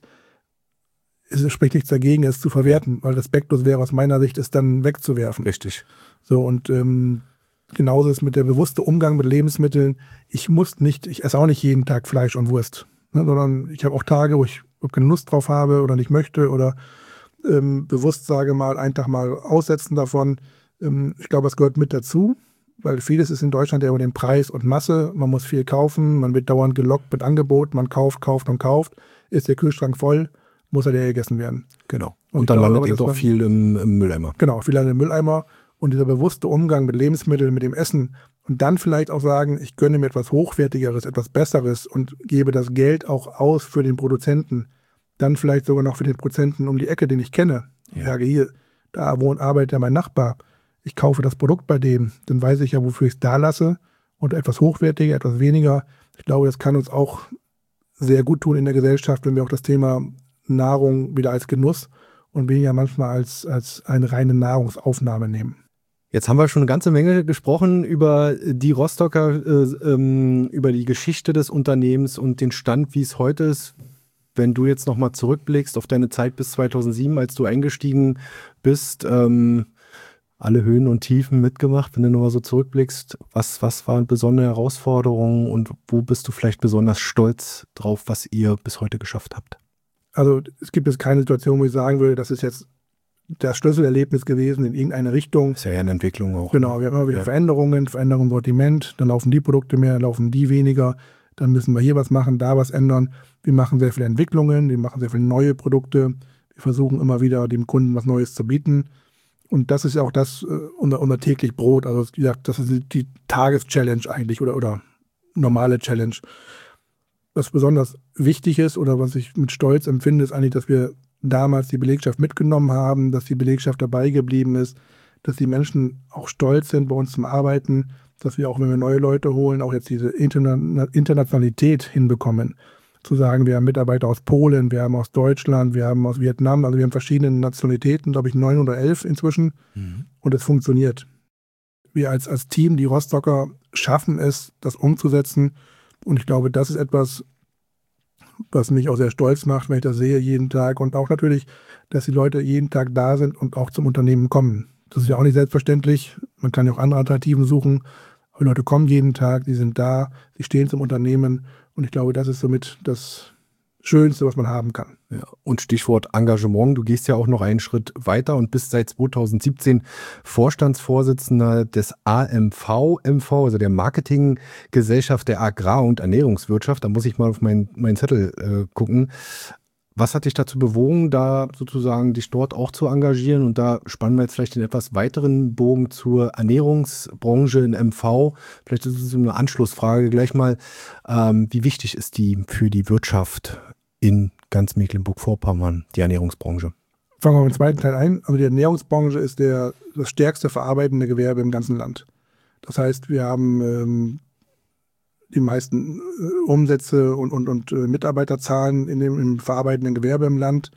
es spricht nichts dagegen, es zu verwerten, weil respektlos wäre aus meiner Sicht, es dann wegzuwerfen. Richtig. So, und ähm, genauso ist mit der bewusste Umgang mit Lebensmitteln. Ich muss nicht, ich esse auch nicht jeden Tag Fleisch und Wurst, ne, sondern ich habe auch Tage, wo ich keine Lust drauf habe oder nicht möchte oder ähm, bewusst sage mal, einen Tag mal aussetzen davon. Ähm, ich glaube, das gehört mit dazu, weil vieles ist in Deutschland ja über den Preis und Masse. Man muss viel kaufen, man wird dauernd gelockt mit Angebot, man kauft, kauft und kauft. Ist der Kühlschrank voll, muss er leer gegessen werden. Genau. Und, und dann glaube, landet eben doch viel im, im Mülleimer. Genau, viel landet im Mülleimer. Und dieser bewusste Umgang mit Lebensmitteln, mit dem Essen und dann vielleicht auch sagen, ich gönne mir etwas Hochwertigeres, etwas Besseres und gebe das Geld auch aus für den Produzenten. Dann vielleicht sogar noch für den Produzenten um die Ecke, den ich kenne. Ja. Ich sage, hier, da wohnt, arbeitet ja mein Nachbar. Ich kaufe das Produkt bei dem. Dann weiß ich ja, wofür ich es da lasse. Und etwas hochwertiger, etwas weniger. Ich glaube, das kann uns auch sehr gut tun in der Gesellschaft, wenn wir auch das Thema Nahrung wieder als Genuss und weniger manchmal als, als eine reine Nahrungsaufnahme nehmen. Jetzt haben wir schon eine ganze Menge gesprochen über die Rostocker, äh, ähm, über die Geschichte des Unternehmens und den Stand, wie es heute ist. Wenn du jetzt nochmal zurückblickst auf deine Zeit bis zweitausendsieben, als du eingestiegen bist, ähm, alle Höhen und Tiefen mitgemacht, wenn du nochmal so zurückblickst, was, was waren besondere Herausforderungen und wo bist du vielleicht besonders stolz drauf, was ihr bis heute geschafft habt? Also es gibt jetzt keine Situation, wo ich sagen würde, das ist jetzt das Schlüsselerlebnis gewesen in irgendeine Richtung. Ist ja eher eine Entwicklung auch. Genau, wir haben immer wieder ja. Veränderungen, Veränderungen im Sortiment, dann laufen die Produkte mehr, dann laufen die weniger, dann müssen wir hier was machen, da was ändern. Wir machen sehr viele Entwicklungen, wir machen sehr viele neue Produkte, wir versuchen immer wieder dem Kunden was Neues zu bieten. Und das ist ja auch das, äh, unser, unser täglich Brot, also wie gesagt, das ist die Tageschallenge eigentlich oder, oder normale Challenge. Was besonders wichtig ist oder was ich mit Stolz empfinde, ist eigentlich, dass wir damals die Belegschaft mitgenommen haben, dass die Belegschaft dabei geblieben ist, dass die Menschen auch stolz sind bei uns zum Arbeiten, dass wir auch, wenn wir neue Leute holen, auch jetzt diese Interna- Internationalität hinbekommen. Zu sagen, wir haben Mitarbeiter aus Polen, wir haben aus Deutschland, wir haben aus Vietnam, also wir haben verschiedene Nationalitäten, glaube ich neun oder elf inzwischen mhm. und es funktioniert. Wir als, als Team, die Rostocker, schaffen es, das umzusetzen Und ich glaube, das ist etwas, was mich auch sehr stolz macht, wenn ich das sehe jeden Tag. Und auch natürlich, dass die Leute jeden Tag da sind und auch zum Unternehmen kommen. Das ist ja auch nicht selbstverständlich. Man kann ja auch andere Alternativen suchen. Aber die Leute kommen jeden Tag, die sind da, sie stehen zum Unternehmen. Und ich glaube, das ist somit das Schönste, was man haben kann. Ja, und Stichwort Engagement, du gehst ja auch noch einen Schritt weiter und bist seit zweitausendsiebzehn Vorstandsvorsitzender des A M V M V, also der Marketinggesellschaft der Agrar- und Ernährungswirtschaft. Da muss ich mal auf meinen, meinen Zettel äh, gucken. Was hat dich dazu bewogen, da sozusagen dich dort auch zu engagieren? Und da spannen wir jetzt vielleicht den etwas weiteren Bogen zur Ernährungsbranche in M V. Vielleicht ist es eine Anschlussfrage gleich mal. Ähm, wie wichtig ist die für die Wirtschaft in ganz Mecklenburg-Vorpommern, die Ernährungsbranche? Fangen wir mit dem zweiten Teil ein. Also die Ernährungsbranche ist der, das stärkste verarbeitende Gewerbe im ganzen Land. Das heißt, wir haben ähm, die meisten äh, Umsätze und, und, und äh, Mitarbeiterzahlen in dem, im verarbeitenden Gewerbe im Land.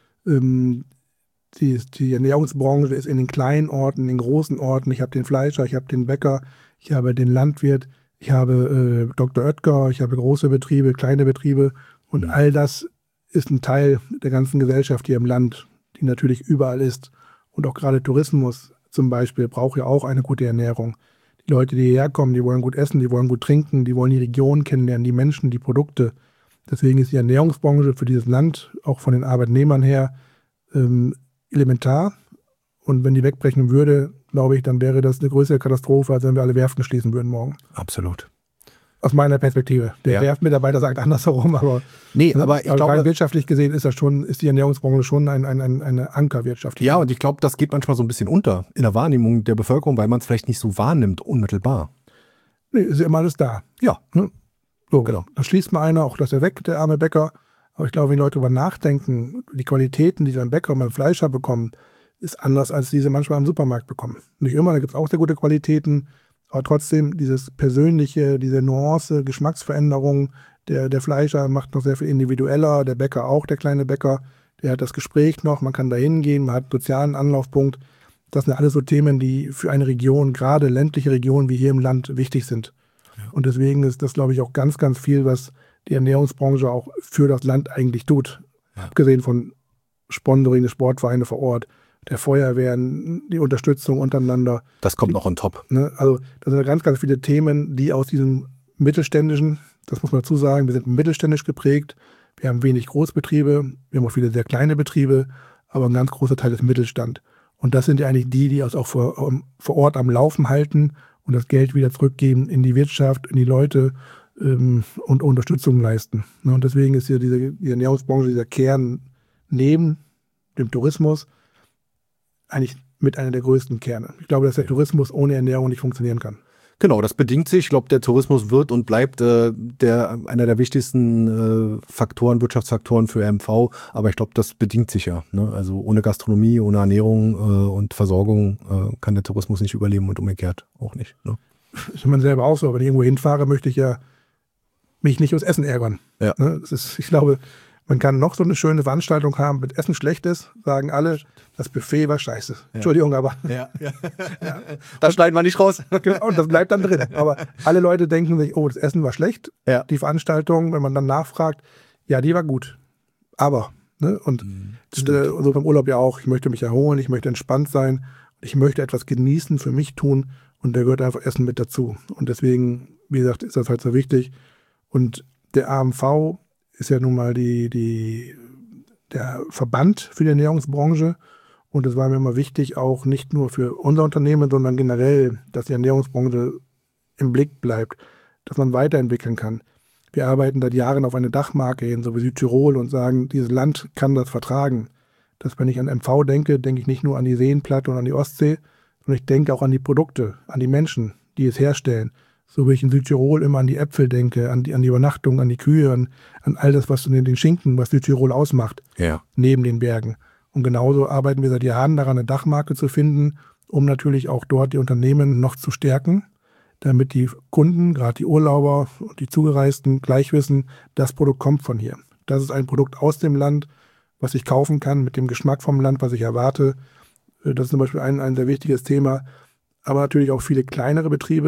Ähm, die, die Ernährungsbranche ist in den kleinen Orten, in den großen Orten. Ich habe den Fleischer, ich habe den Bäcker, ich habe den Landwirt, ich habe äh, Doktor Oetker, ich habe große Betriebe, kleine Betriebe. Und all das ist ein Teil der ganzen Gesellschaft hier im Land, die natürlich überall ist. Und auch gerade Tourismus zum Beispiel braucht ja auch eine gute Ernährung. Die Leute, die hierher kommen, die wollen gut essen, die wollen gut trinken, die wollen die Region kennenlernen, die Menschen, die Produkte. Deswegen ist die Ernährungsbranche für dieses Land, auch von den Arbeitnehmern her, ähm, elementar. Und wenn die wegbrechen würde, glaube ich, dann wäre das eine größere Katastrophe, als wenn wir alle Werften schließen würden morgen. Absolut. Aus meiner Perspektive. Der Ja. Werftmitarbeiter sagt andersherum, aber, Nee, aber ich aber glaube, rein wirtschaftlich gesehen ist das schon, ist die Ernährungsbranche schon ein, ein, ein, eine Ankerwirtschaft. ja, und ich glaube, das geht manchmal so ein bisschen unter in der Wahrnehmung der Bevölkerung, weil man es vielleicht nicht so wahrnimmt, unmittelbar. Nee, ist ja immer alles da. Ja, Ne? So, genau. Da schließt mal einer, auch das ist er weg, der arme Bäcker. Aber ich glaube, wenn die Leute darüber nachdenken, die Qualitäten, die sie beim Bäcker und beim Fleischer bekommen, ist anders, als diese manchmal im Supermarkt bekommen. Nicht immer, da gibt es auch sehr gute Qualitäten, aber trotzdem dieses Persönliche, diese Nuance, Geschmacksveränderung, der, der Fleischer macht noch sehr viel individueller, der Bäcker auch, der kleine Bäcker, der hat das Gespräch noch, man kann da hingehen, man hat einen sozialen Anlaufpunkt. Das sind alles so Themen, die für eine Region, gerade ländliche Regionen wie hier im Land, wichtig sind. Ja. Und deswegen ist das, glaube ich, auch ganz, ganz viel, was die Ernährungsbranche auch für das Land eigentlich tut. Ja. Abgesehen von Sponsoring der Sportvereine vor Ort, der Feuerwehren, die Unterstützung untereinander. Das kommt die, noch on top. Ne, also das sind ganz, ganz viele Themen, die aus diesem mittelständischen, das muss man dazu sagen, wir sind mittelständisch geprägt, wir haben wenig Großbetriebe, wir haben auch viele sehr kleine Betriebe, aber ein ganz großer Teil ist Mittelstand. Und das sind ja eigentlich die, die uns auch vor, um, vor Ort am Laufen halten und das Geld wieder zurückgeben in die Wirtschaft, in die Leute ähm, und Unterstützung leisten. Ne, und deswegen ist hier diese die Ernährungsbranche, dieser Kern neben dem Tourismus eigentlich mit einer der größten Kerne. Ich glaube, dass der Tourismus ohne Ernährung nicht funktionieren kann. Genau, das bedingt sich. Ich glaube, der Tourismus wird und bleibt äh, der, einer der wichtigsten äh, Faktoren, Wirtschaftsfaktoren für M V. Aber ich glaube, das bedingt sich ja. Ne? Also ohne Gastronomie, ohne Ernährung äh, und Versorgung äh, kann der Tourismus nicht überleben und umgekehrt auch nicht. Ne? Das ist man selber auch so. Wenn ich irgendwo hinfahre, möchte ich ja mich nicht ums Essen ärgern. Ja. Ne? Das ist, ich glaube, man kann noch so eine schöne Veranstaltung haben, mit Essen schlecht ist, sagen alle, das Buffet war scheiße. Ja. Entschuldigung, aber. Ja, ja. ja. Das schneiden wir nicht raus. Und das bleibt dann drin. Aber alle Leute denken sich, oh, das Essen war schlecht. Ja. Die Veranstaltung, wenn man dann nachfragt, ja, die war gut. Aber, ne? Und mhm, äh, so beim Urlaub ja auch, ich möchte mich erholen, ich möchte entspannt sein, ich möchte etwas genießen, für mich tun und da gehört einfach Essen mit dazu. Und deswegen, wie gesagt, ist das halt so wichtig. Und der A M V ist ja nun mal die, die, der Verband für die Ernährungsbranche. Und es war mir immer wichtig, auch nicht nur für unser Unternehmen, sondern generell, dass die Ernährungsbranche im Blick bleibt, dass man weiterentwickeln kann. Wir arbeiten seit Jahren auf eine Dachmarke hin, so wie Südtirol, und sagen, dieses Land kann das vertragen. Dass, wenn ich an M V denke, denke ich nicht nur an die Seenplatte und an die Ostsee, sondern ich denke auch an die Produkte, an die Menschen, die es herstellen. So wie ich in Südtirol immer an die Äpfel denke, an die, an die Übernachtung, an die Kühe, an, an all das, was den Schinken, was Südtirol ausmacht, ja. neben den Bergen. Und genauso arbeiten wir seit Jahren daran, eine Dachmarke zu finden, um natürlich auch dort die Unternehmen noch zu stärken, damit die Kunden, gerade die Urlauber und die Zugereisten, gleich wissen, das Produkt kommt von hier. Das ist ein Produkt aus dem Land, was ich kaufen kann, mit dem Geschmack vom Land, was ich erwarte. Das ist zum Beispiel ein, ein sehr wichtiges Thema. Aber natürlich auch viele kleinere Betriebe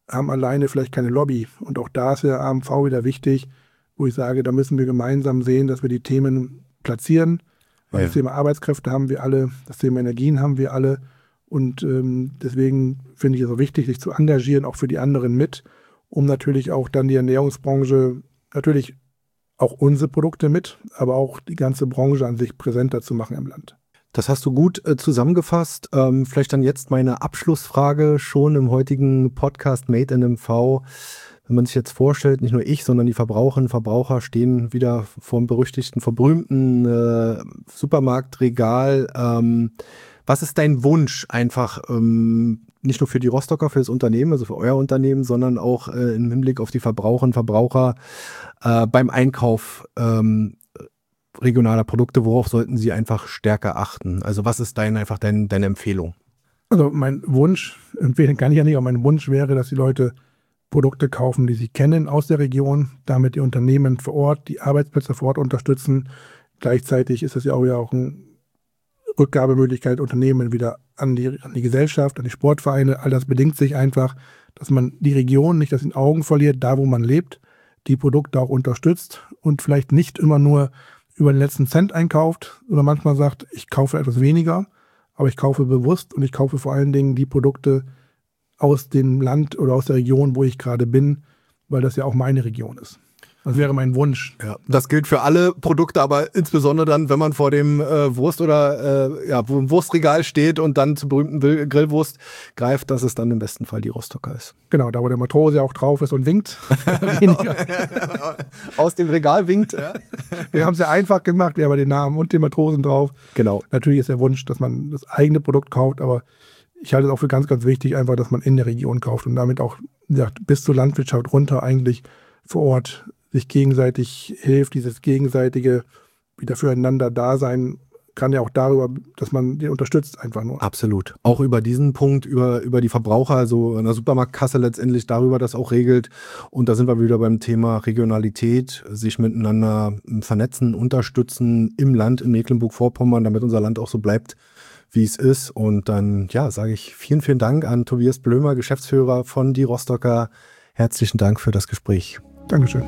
haben alleine vielleicht keine Lobby. Und auch da ist der A M V wieder wichtig, wo ich sage, da müssen wir gemeinsam sehen, dass wir die Themen platzieren. Weil ja. Das Thema Arbeitskräfte haben wir alle, das Thema Energien haben wir alle. Und ähm, deswegen finde ich es auch wichtig, sich zu engagieren, auch für die anderen mit, um natürlich auch dann die Ernährungsbranche, natürlich auch unsere Produkte mit, aber auch die ganze Branche an sich präsenter zu machen im Land. Das hast du gut äh, zusammengefasst. Ähm, vielleicht dann jetzt meine Abschlussfrage schon im heutigen Podcast Made in M V. Wenn man sich jetzt vorstellt, nicht nur ich, sondern die Verbraucherinnen und Verbraucher stehen wieder vor dem berüchtigten, verberühmten äh, Supermarktregal. Ähm, was ist dein Wunsch einfach, ähm, nicht nur für die Rostocker, für das Unternehmen, also für euer Unternehmen, sondern auch äh, im Hinblick auf die Verbraucherinnen und Verbraucher äh, beim Einkauf ähm, regionaler Produkte, worauf sollten sie einfach stärker achten? Also was ist dein, einfach dein, deine Empfehlung? Also mein Wunsch, empfehlen kann ich ja nicht, aber mein Wunsch wäre, dass die Leute Produkte kaufen, die sie kennen aus der Region, damit die Unternehmen vor Ort, die Arbeitsplätze vor Ort unterstützen. Gleichzeitig ist es ja auch, ja auch eine Rückgabemöglichkeit, Unternehmen wieder an die, an die Gesellschaft, an die Sportvereine. All das bedingt sich einfach, dass man die Region nicht aus den Augen verliert, da wo man lebt, die Produkte auch unterstützt und vielleicht nicht immer nur über den letzten Cent einkauft oder manchmal sagt, ich kaufe etwas weniger, aber ich kaufe bewusst und ich kaufe vor allen Dingen die Produkte aus dem Land oder aus der Region, wo ich gerade bin, weil das ja auch meine Region ist. Das wäre mein Wunsch. Ja, das gilt für alle Produkte, aber insbesondere dann, wenn man vor dem äh, Wurst- oder äh, ja, wo ein Wurstregal steht und dann zur berühmten Grillwurst greift, dass es dann im besten Fall die Rostocker ist. Genau, da wo der Matrose auch drauf ist und winkt. Aus dem Regal winkt. Ja. Wir haben es ja einfach gemacht, wir haben den Namen und den Matrosen drauf. Genau. Natürlich ist der Wunsch, dass man das eigene Produkt kauft, aber ich halte es auch für ganz, ganz wichtig, einfach, dass man in der Region kauft und damit auch, wie gesagt, bis zur Landwirtschaft runter eigentlich vor Ort sich gegenseitig hilft, dieses gegenseitige wieder füreinander Dasein kann ja auch darüber, dass man den unterstützt einfach nur. Absolut. Auch über diesen Punkt, über, über die Verbraucher, also in der Supermarktkasse letztendlich darüber das auch regelt. Und da sind wir wieder beim Thema Regionalität, sich miteinander vernetzen, unterstützen im Land, in Mecklenburg-Vorpommern, damit unser Land auch so bleibt, wie es ist. Und dann, ja, sage ich vielen, vielen Dank an Tobias Blömer, Geschäftsführer von Die Rostocker. Herzlichen Dank für das Gespräch. Dankeschön.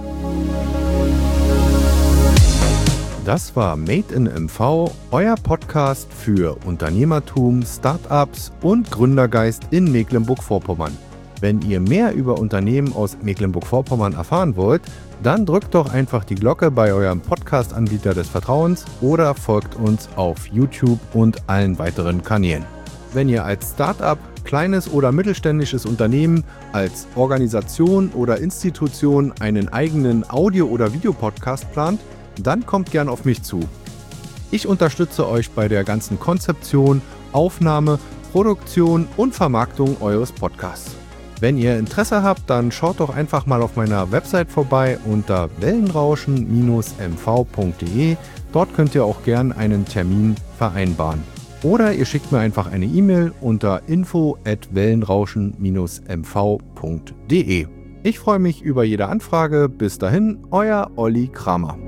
Das war Made in M V, euer Podcast für Unternehmertum, Startups und Gründergeist in Mecklenburg-Vorpommern. Wenn ihr mehr über Unternehmen aus Mecklenburg-Vorpommern erfahren wollt, dann drückt doch einfach die Glocke bei eurem Podcast-Anbieter des Vertrauens oder folgt uns auf YouTube und allen weiteren Kanälen. Wenn ihr als Startup, kleines oder mittelständisches Unternehmen, als Organisation oder Institution einen eigenen Audio- oder Videopodcast plant, dann kommt gern auf mich zu. Ich unterstütze euch bei der ganzen Konzeption, Aufnahme, Produktion und Vermarktung eures Podcasts. Wenn ihr Interesse habt, dann schaut doch einfach mal auf meiner Website vorbei unter wellenrauschen Bindestrich m v punkt de. Dort könnt ihr auch gern einen Termin vereinbaren. Oder ihr schickt mir einfach eine E-Mail unter info at wellenrauschen Bindestrich m v punkt de. Ich freue mich über jede Anfrage. Bis dahin, euer Olli Kramer.